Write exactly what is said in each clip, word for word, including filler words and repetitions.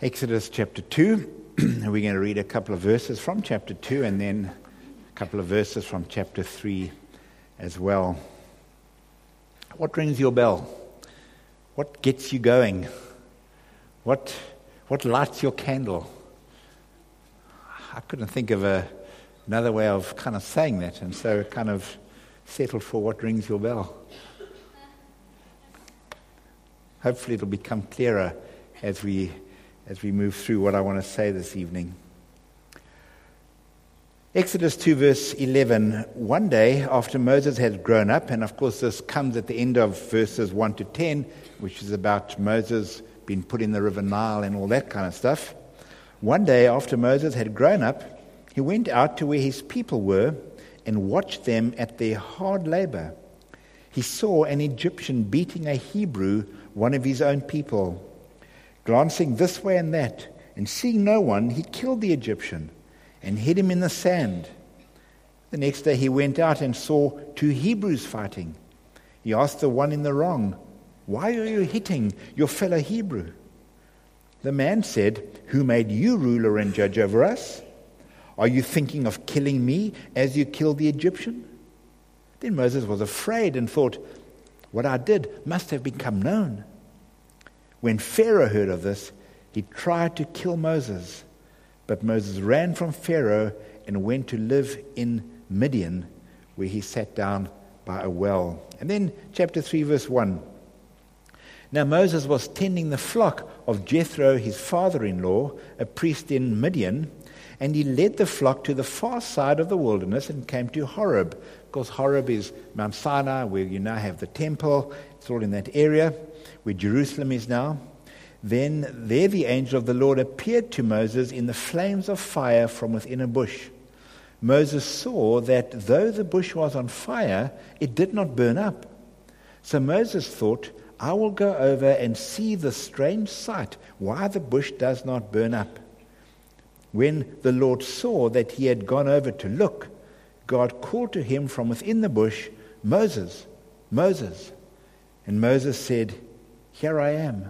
Exodus chapter two. We're going to read a couple of verses from chapter two and then a couple of verses from chapter three as well. What rings your bell? What gets you going? What what lights your candle? I couldn't think of a, another way of kind of saying that, and so kind of settled for what rings your bell. Hopefully it'll become clearer as we as we move through what I want to say this evening. Exodus two verse eleven, one day after Moses had grown up, and of course this comes at the end of verses one to ten, which is about Moses being put in the river Nile and all that kind of stuff. One day after Moses had grown up, he went out to where his people were and watched them at their hard labor. He saw an Egyptian beating a Hebrew, one of his own people. Glancing this way and that, and seeing no one, he killed the Egyptian and hid him in the sand. The next day he went out and saw two Hebrews fighting. He asked the one in the wrong, "Why are you hitting your fellow Hebrew?" The man said, "Who made you ruler and judge over us? Are you thinking of killing me as you killed the Egyptian?" Then Moses was afraid and thought, "What I did must have become known." When Pharaoh heard of this, he tried to kill Moses. But Moses ran from Pharaoh and went to live in Midian, where he sat down by a well. And then chapter three, verse one. Now Moses was tending the flock of Jethro, his father-in-law, a priest in Midian, and he led the flock to the far side of the wilderness and came to Horeb. Of course, Horeb is Mount Sinai, where you now have the temple. It's all in that area where Jerusalem is now. Then there the angel of the Lord appeared to Moses in the flames of fire from within a bush. Moses saw that though the bush was on fire, it did not burn up. So Moses thought, "I will go over and see the strange sight, why the bush does not burn up." When the Lord saw that he had gone over to look, God called to him from within the bush, "Moses, Moses." And Moses said, "Here I am."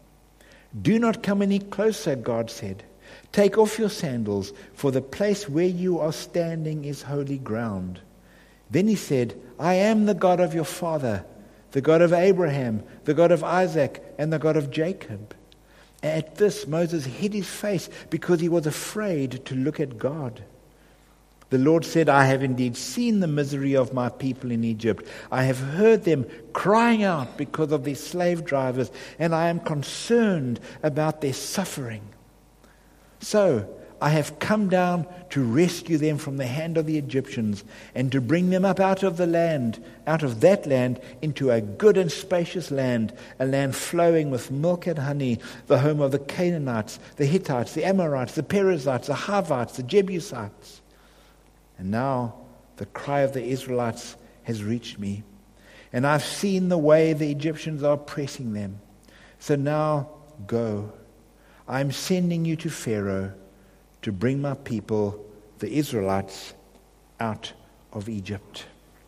"Do not come any closer," God said. "Take off your sandals, for the place where you are standing is holy ground." Then he said, "I am the God of your father, the God of Abraham, the God of Isaac, and the God of Jacob." At this, Moses hid his face because he was afraid to look at God. The Lord said, "I have indeed seen the misery of my people in Egypt. I have heard them crying out because of their slave drivers, and I am concerned about their suffering. So I have come down to rescue them from the hand of the Egyptians and to bring them up out of the land, out of that land, into a good and spacious land, a land flowing with milk and honey, the home of the Canaanites, the Hittites, the Amorites, the Perizzites, the Hivites, the Jebusites. And now the cry of the Israelites has reached me, and I've seen the way the Egyptians are oppressing them. So now go. I'm sending you to Pharaoh to bring my people, the Israelites, out of Egypt."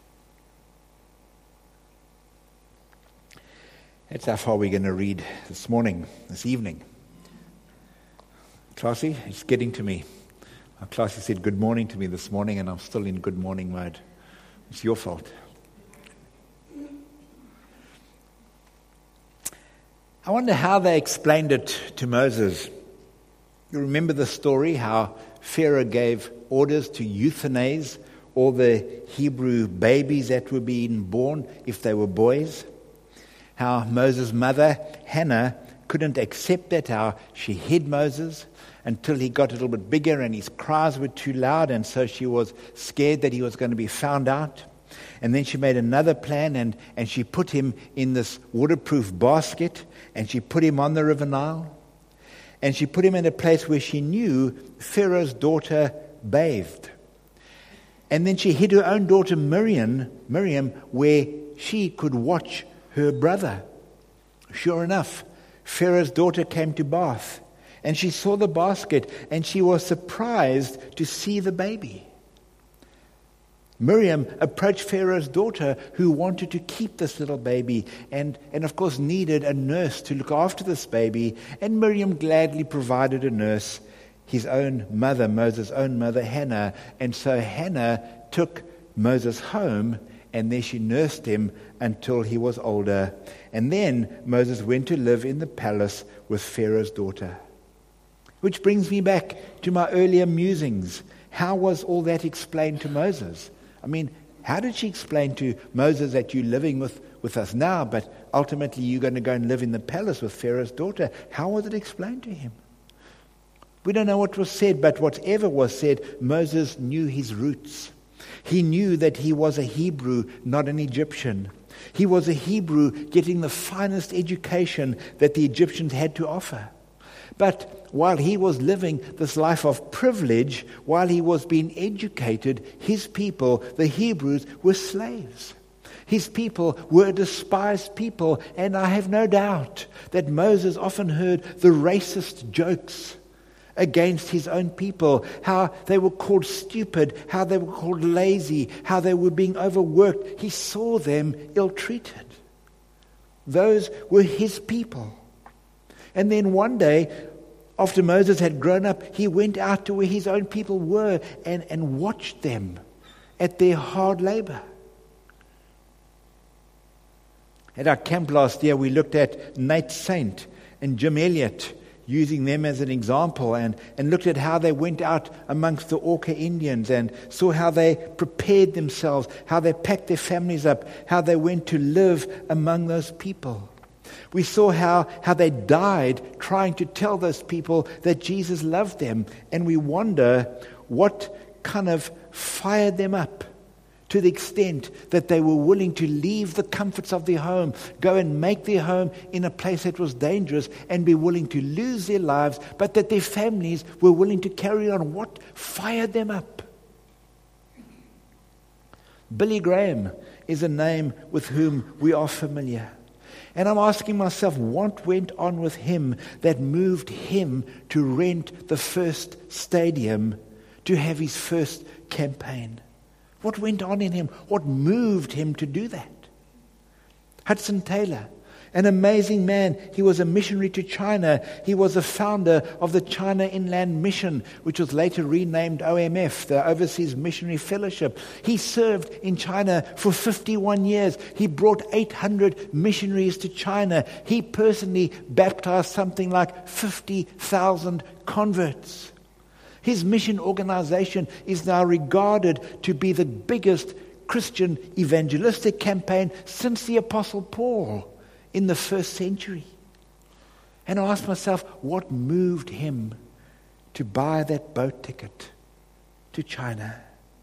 That's how far we're going to read this morning, this evening. Classy, it's getting to me. Our Classy said good morning to me this morning, and I'm still in good morning mode. It's your fault. I wonder how they explained it to Moses. You remember the story, how Pharaoh gave orders to euthanize all the Hebrew babies that were being born if they were boys? How Moses' mother, Hannah, couldn't accept that, how she hid Moses until he got a little bit bigger and his cries were too loud, and so she was scared that he was going to be found out. And then she made another plan, and, and she put him in this waterproof basket, and she put him on the River Nile. And she put him in a place where she knew Pharaoh's daughter bathed. And then she hid her own daughter Miriam, Miriam, where she could watch her brother. Sure enough, Pharaoh's daughter came to bath, and she saw the basket, and she was surprised to see the baby. Miriam approached Pharaoh's daughter, who wanted to keep this little baby and, and of course needed a nurse to look after this baby. And Miriam gladly provided a nurse, his own mother, Moses' own mother, Hannah. And so Hannah took Moses home, and there she nursed him until he was older. And then Moses went to live in the palace with Pharaoh's daughter. Which brings me back to my earlier musings. How was all that explained to Moses? I mean, how did she explain to Moses that you're living with, with us now, but ultimately you're going to go and live in the palace with Pharaoh's daughter? How was it explained to him? We don't know what was said, but whatever was said, Moses knew his roots. He knew that he was a Hebrew, not an Egyptian. He was a Hebrew getting the finest education that the Egyptians had to offer. But while he was living this life of privilege, while he was being educated, his people, the Hebrews, were slaves. His people were a despised people, and I have no doubt that Moses often heard the racist jokes against his own people, how they were called stupid, how they were called lazy, how they were being overworked. He saw them ill-treated. Those were his people. And then one day, after Moses had grown up, he went out to where his own people were and, and watched them at their hard labor. At our camp last year, we looked at Nate Saint and Jim Elliott, using them as an example, and, and looked at how they went out amongst the Auca Indians and saw how they prepared themselves, how they packed their families up, how they went to live among those people. We saw how, how they died trying to tell those people that Jesus loved them, and we wonder what kind of fired them up to the extent that they were willing to leave the comforts of their home, go and make their home in a place that was dangerous, and be willing to lose their lives, but that their families were willing to carry on. What fired them up? Billy Graham is a name with whom we are familiar. And I'm asking myself, what went on with him that moved him to rent the first stadium, to have his first campaign? What went on in him? What moved him to do that? Hudson Taylor, an amazing man. He was a missionary to China. He was the founder of the China Inland Mission, which was later renamed O M F, the Overseas Missionary Fellowship. He served in China for fifty-one years. He brought eight hundred missionaries to China. He personally baptized something like fifty thousand converts. His mission organization is now regarded to be the biggest Christian evangelistic campaign since the Apostle Paul in the first century. And I asked myself, what moved him to buy that boat ticket to China?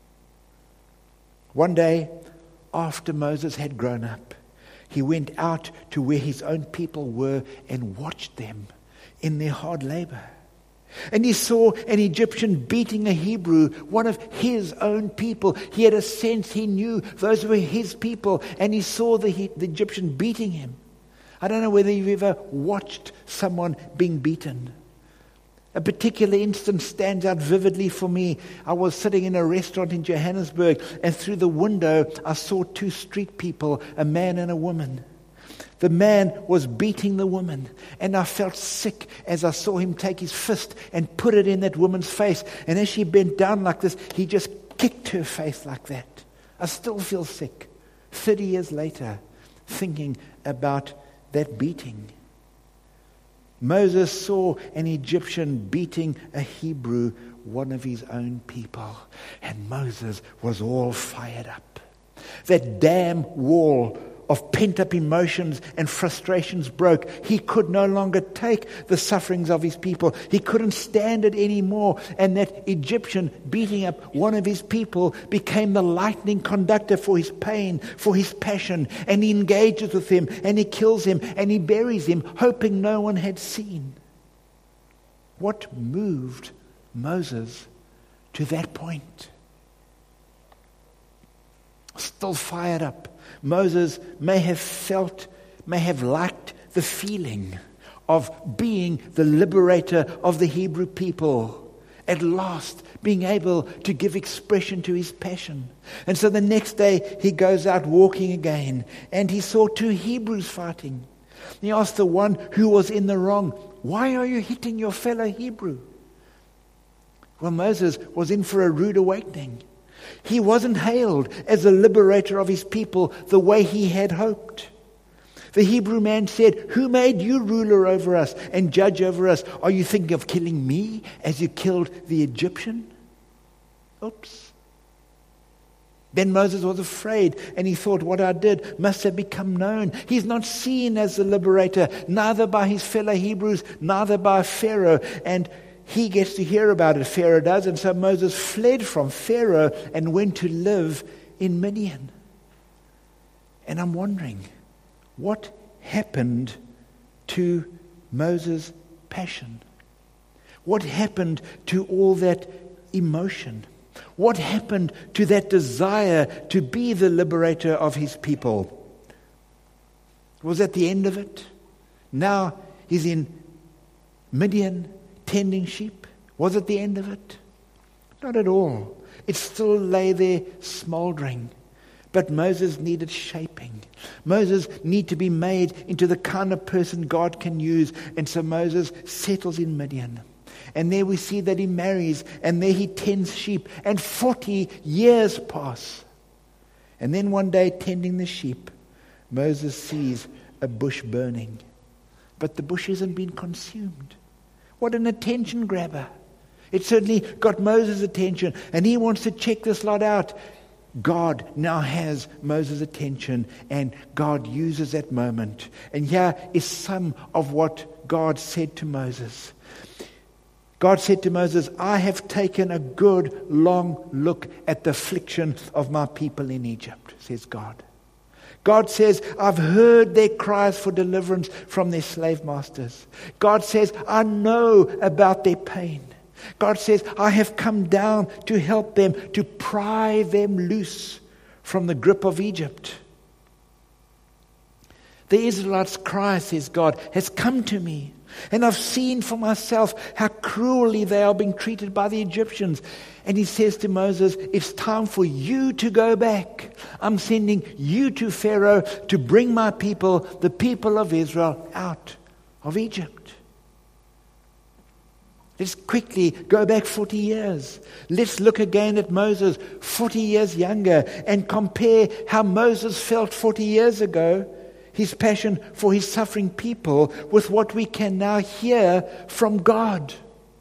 One day, after Moses had grown up, he went out to where his own people were and watched them in their hard labor. And he saw an Egyptian beating a Hebrew, one of his own people. He had a sense, he knew those were his people, and he saw the, the Egyptian beating him. I don't know whether you've ever watched someone being beaten. A particular instance stands out vividly for me. I was sitting in a restaurant in Johannesburg, and through the window I saw two street people, a man and a woman. The man was beating the woman, and I felt sick as I saw him take his fist and put it in that woman's face. And as she bent down like this, he just kicked her face like that. I still feel sick, thirty years later, thinking about that beating. Moses saw an Egyptian beating a Hebrew, one of his own people, and Moses was all fired up. That damn wall of pent-up emotions and frustrations broke. He could no longer take the sufferings of his people. He couldn't stand it anymore. And that Egyptian beating up one of his people became the lightning conductor for his pain, for his passion. And he engages with him, and he kills him, and he buries him, hoping no one had seen. What moved Moses to that point? Still fired up. Moses may have felt, may have liked the feeling of being the liberator of the Hebrew people At last, being able to give expression to his passion. And so the next day, he goes out walking again, and he saw two Hebrews fighting. He asked the one who was in the wrong, "Why are you hitting your fellow Hebrew?" Well, Moses was in for a rude awakening. He wasn't hailed as the liberator of his people the way he had hoped. The Hebrew man said, "Who made you ruler over us and judge over us? Are you thinking of killing me as you killed the Egyptian?" Oops. Then Moses was afraid, and he thought, what I did must have become known. He's not seen as the liberator, neither by his fellow Hebrews, neither by Pharaoh. And he gets to hear about it, Pharaoh does. And so Moses fled from Pharaoh and went to live in Midian. And I'm wondering, what happened to Moses' passion? What happened to all that emotion? What happened to that desire to be the liberator of his people? Was that the end of it? Now he's in Midian tending sheep. Was it the end of it? Not at all. It still lay there smoldering. But Moses needed shaping. Moses needed to be made into the kind of person God can use. And so Moses settles in Midian. And there we see that he marries, and there he tends sheep. And forty years pass. And then one day, tending the sheep, Moses sees a bush burning. But the bush hasn't been consumed. What an attention grabber. It certainly got Moses' attention, and he wants to check this lot out. God now has Moses' attention, and God uses that moment. And here is some of what God said to Moses. God said to Moses, "I have taken a good long look at the affliction of my people in Egypt," says God. God says, "I've heard their cries for deliverance from their slave masters." God says, "I know about their pain." God says, "I have come down to help them, to pry them loose from the grip of Egypt." The Israelites' cry, says God, has come to me. And I've seen for myself how cruelly they are being treated by the Egyptians. And he says to Moses, it's time for you to go back. I'm sending you to Pharaoh to bring my people, the people of Israel, out of Egypt. Let's quickly go back forty years. Let's look again at Moses, forty years younger, and compare how Moses felt forty years ago, his passion for his suffering people, with what we can now hear from God.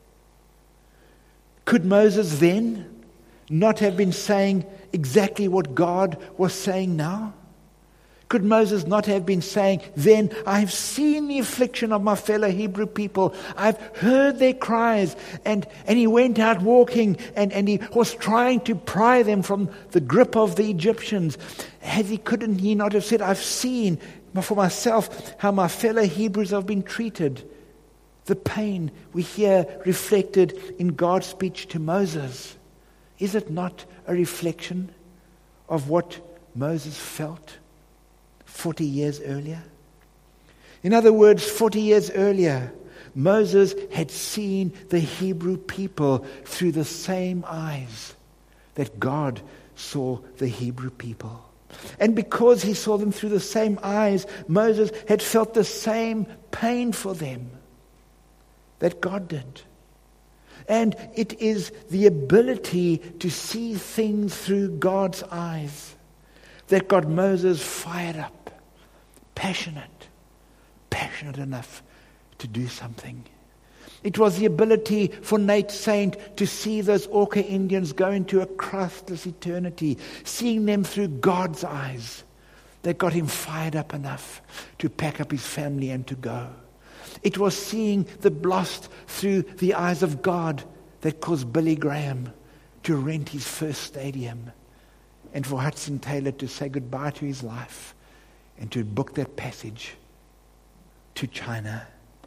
Could Moses then not have been saying exactly what God was saying now? Could Moses not have been saying, then I have seen the affliction of my fellow Hebrew people. I've heard their cries. And, and he went out walking and, and he was trying to pry them from the grip of the Egyptians. Has he, couldn't he not have said, I've seen for myself how my fellow Hebrews have been treated? The pain we hear reflected in God's speech to Moses. Is it not a reflection of what Moses felt forty years earlier? In other words, forty years earlier, Moses had seen the Hebrew people through the same eyes that God saw the Hebrew people. And because he saw them through the same eyes, Moses had felt the same pain for them that God did. And it is the ability to see things through God's eyes that got Moses fired up, passionate, passionate enough to do something. It was the ability for Nate Saint to see those Orca Indians go into a Christless eternity, seeing them through God's eyes, that got him fired up enough to pack up his family and to go. It was seeing the lost through the eyes of God that caused Billy Graham to rent his first stadium, and for Hudson Taylor to say goodbye to his life and to book that passage to China.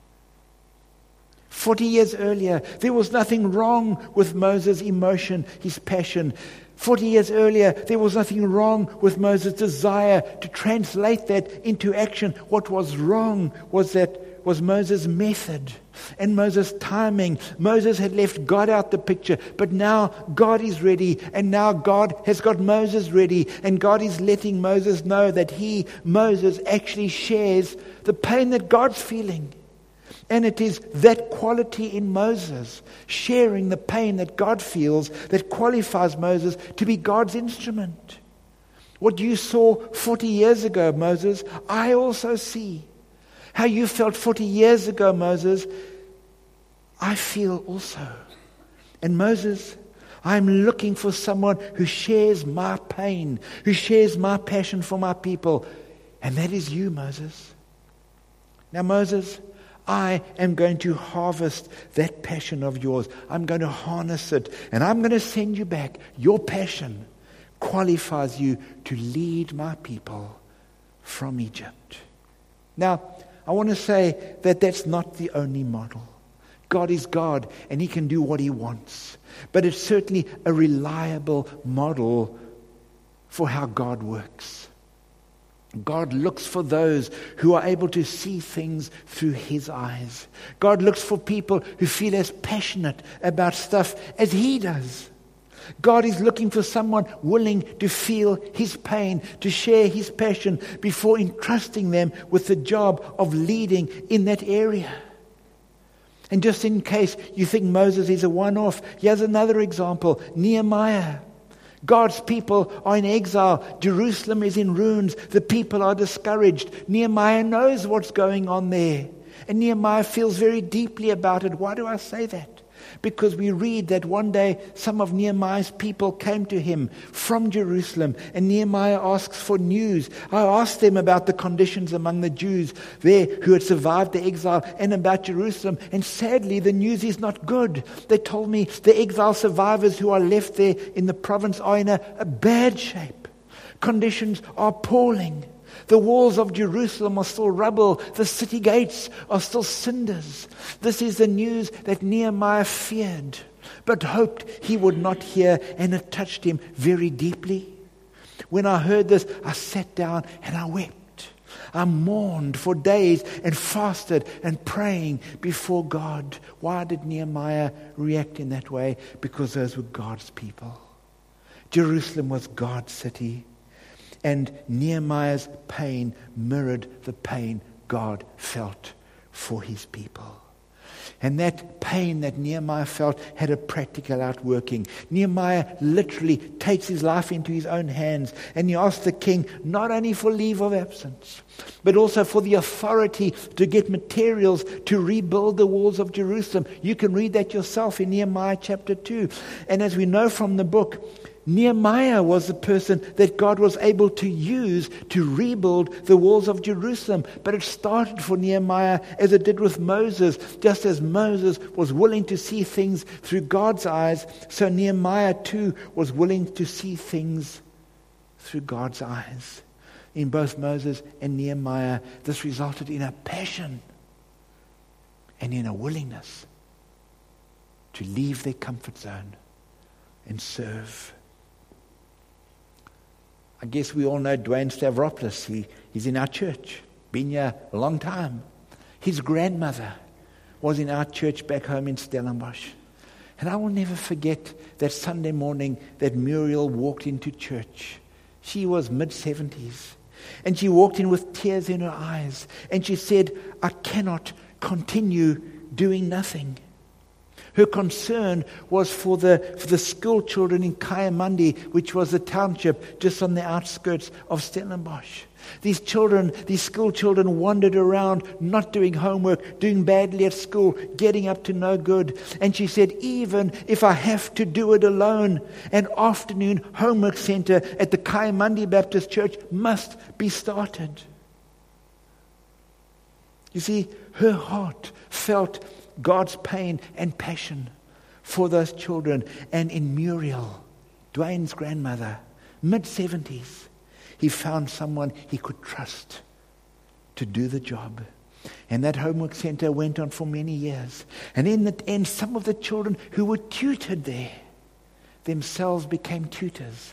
Forty years earlier, there was nothing wrong with Moses' emotion, his passion. Forty years earlier, there was nothing wrong with Moses' desire to translate that into action. What was wrong was that was Moses' method and Moses' timing. Moses had left God out the picture, but now God is ready, and now God has got Moses ready, and God is letting Moses know that he, Moses, actually shares the pain that God's feeling. And it is that quality in Moses, sharing the pain that God feels, that qualifies Moses to be God's instrument. What you saw forty years ago, Moses, I also see. How you felt forty years ago, Moses, I feel also. And Moses, I'm looking for someone who shares my pain, who shares my passion for my people. And that is you, Moses. Now, Moses, I am going to harvest that passion of yours. I'm going to harness it, and I'm going to send you back. Your passion qualifies you to lead my people from Egypt. Now, I want to say that that's not the only model. God is God, and He can do what He wants. But it's certainly a reliable model for how God works. God looks for those who are able to see things through His eyes. God looks for people who feel as passionate about stuff as He does. God is looking for someone willing to feel His pain, to share His passion before entrusting them with the job of leading in that area. And just in case you think Moses is a one-off, here's another example, Nehemiah. God's people are in exile. Jerusalem is in ruins. The people are discouraged. Nehemiah knows what's going on there. And Nehemiah feels very deeply about it. Why do I say that? Because we read that one day some of Nehemiah's people came to him from Jerusalem, and Nehemiah asks for news. I asked them about the conditions among the Jews there who had survived the exile and about Jerusalem, and sadly the news is not good. They told me the exile survivors who are left there in the province are in a, a bad shape. Conditions are appalling. The walls of Jerusalem are still rubble. The city gates are still cinders. This is the news that Nehemiah feared, but hoped he would not hear, and it touched him very deeply. When I heard this, I sat down and I wept. I mourned for days and fasted and praying before God. Why did Nehemiah react in that way? Because those were God's people. Jerusalem was God's city. And Nehemiah's pain mirrored the pain God felt for His people. And that pain that Nehemiah felt had a practical outworking. Nehemiah literally takes his life into his own hands, and he asks the king not only for leave of absence, but also for the authority to get materials to rebuild the walls of Jerusalem. You can read that yourself in Nehemiah chapter two. And as we know from the book, Nehemiah was the person that God was able to use to rebuild the walls of Jerusalem. But it started for Nehemiah as it did with Moses. Just as Moses was willing to see things through God's eyes, so Nehemiah too was willing to see things through God's eyes. In both Moses and Nehemiah, this resulted in a passion and in a willingness to leave their comfort zone and serve. I guess we all know Dwayne Stavropoulos. He, he's in our church, been here a long time. His grandmother was in our church back home in Stellenbosch. And I will never forget that Sunday morning that Muriel walked into church. She was mid-seventies. And she walked in with tears in her eyes. And she said, I cannot continue doing nothing. Her concern was for the for the school children in Kayamandi, which was a township just on the outskirts of Stellenbosch. These children, these school children wandered around, not doing homework, doing badly at school, getting up to no good. And she said, even if I have to do it alone, an afternoon homework center at the Kayamandi Baptist Church must be started. You see, her heart felt God's pain and passion for those children. And in Muriel, Dwayne's grandmother, mid-seventies, he found someone he could trust to do the job. And that homework center went on for many years. And in the end, some of the children who were tutored there themselves became tutors,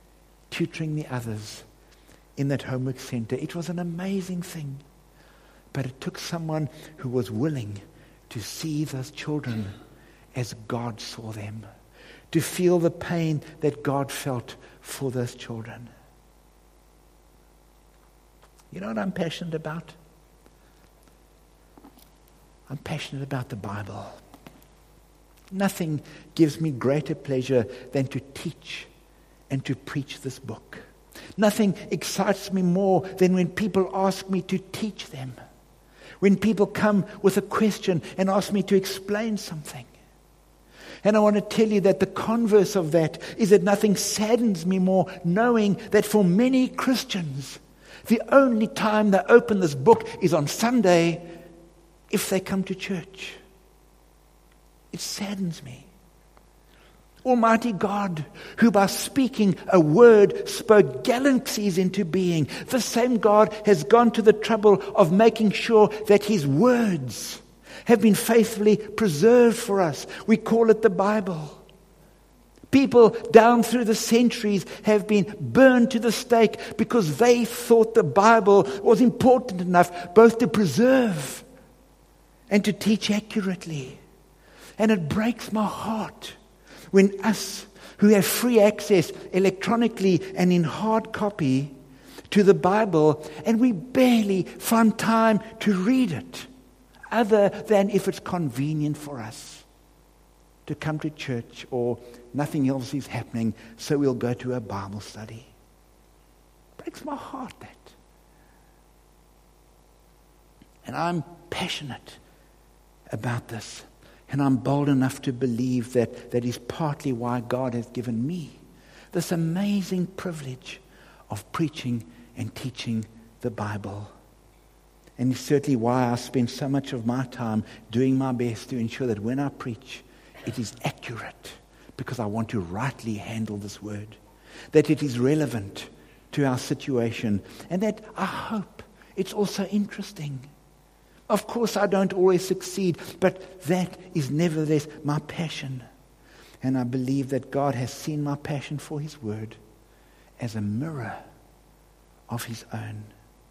tutoring the others in that homework center. It was an amazing thing. But it took someone who was willing to see those children as God saw them, to feel the pain that God felt for those children. You know what I'm passionate about? I'm passionate about the Bible. Nothing gives me greater pleasure than to teach and to preach this book. Nothing excites me more than when people ask me to teach them. When people come with a question and ask me to explain something. And I want to tell you that the converse of that is that nothing saddens me more knowing that for many Christians, the only time they open this book is on Sunday if they come to church. It saddens me. Almighty God, who by speaking a word spoke galaxies into being, the same God has gone to the trouble of making sure that His words have been faithfully preserved for us. We call it the Bible. People down through the centuries have been burned to the stake because they thought the Bible was important enough both to preserve and to teach accurately. And it breaks my heart when us who have free access electronically and in hard copy to the Bible, and we barely find time to read it, other than if it's convenient for us to come to church or nothing else is happening, so we'll go to a Bible study. Breaks my heart, that. And I'm passionate about this. And I'm bold enough to believe that that is partly why God has given me this amazing privilege of preaching and teaching the Bible. And it's certainly why I spend so much of my time doing my best to ensure that when I preach, it is accurate, because I want to rightly handle this word, that it is relevant to our situation, and that I hope it's also interesting. Of course, I don't always succeed, but that is nevertheless my passion. And I believe that God has seen my passion for His word as a mirror of His own.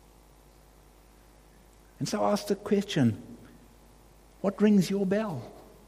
And so I ask the question, what rings your bell?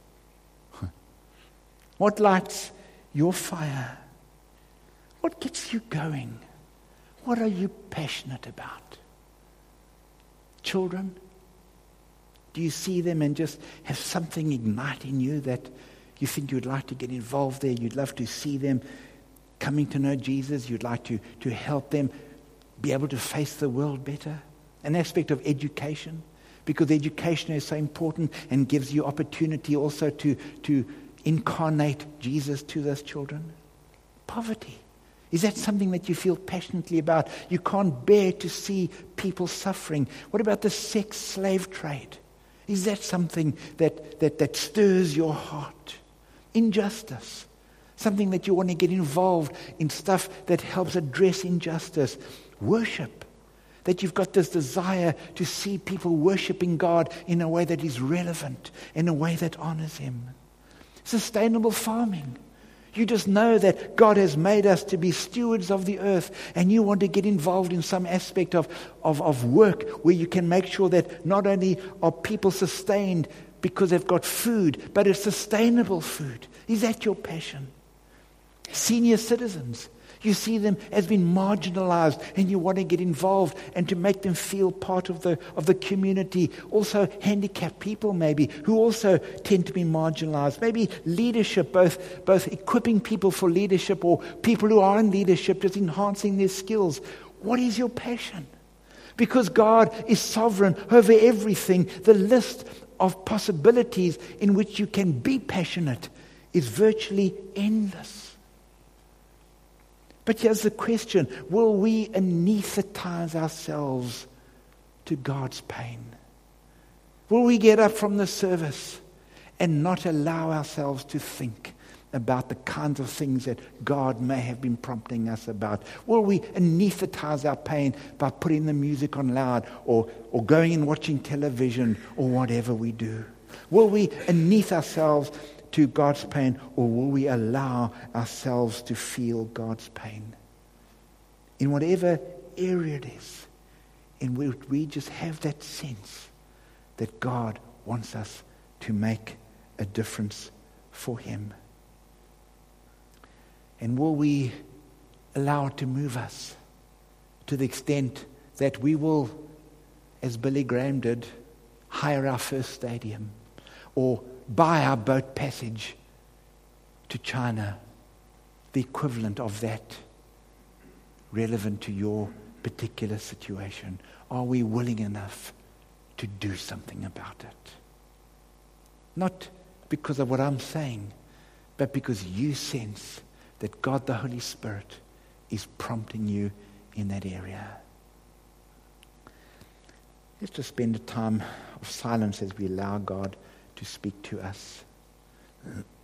What lights your fire? What gets you going? What are you passionate about? Children? Do you see them and just have something ignite in you that you think you'd like to get involved there? You'd love to see them coming to know Jesus. You'd like to, to help them be able to face the world better. An aspect of education, because education is so important and gives you opportunity also to, to incarnate Jesus to those children. Poverty. Is that something that you feel passionately about? You can't bear to see people suffering. What about the sex slave trade? Is that something that, that, that stirs your heart? Injustice. Something that you want to get involved in, stuff that helps address injustice. Worship. That you've got this desire to see people worshiping God in a way that is relevant, in a way that honors Him. Sustainable farming. You just know that God has made us to be stewards of the earth, and you want to get involved in some aspect of, of, of work where you can make sure that not only are people sustained because they've got food, but it's sustainable food. Is that your passion? Senior citizens. You see them as being marginalized, and you want to get involved and to make them feel part of the of the community. Also handicapped people maybe, who also tend to be marginalized. Maybe leadership, both, both equipping people for leadership or people who are in leadership, just enhancing their skills. What is your passion? Because God is sovereign over everything. The list of possibilities in which you can be passionate is virtually endless. But here's the question, will we anesthetize ourselves to God's pain? Will we get up from the service and not allow ourselves to think about the kinds of things that God may have been prompting us about? Will we anesthetize our pain by putting the music on loud or, or going and watching television or whatever we do? Will we anesthetize ourselves to God's pain, or will we allow ourselves to feel God's pain? In whatever area it is, in which we just have that sense that God wants us to make a difference for him? And will we allow it to move us to the extent that we will, as Billy Graham did, hire our first stadium or buy our boat passage to China, the equivalent of that, relevant to your particular situation? Are we willing enough to do something about it? Not because of what I'm saying, but because you sense that God the Holy Spirit is prompting you in that area. Let's just spend a time of silence as we allow God to speak to us.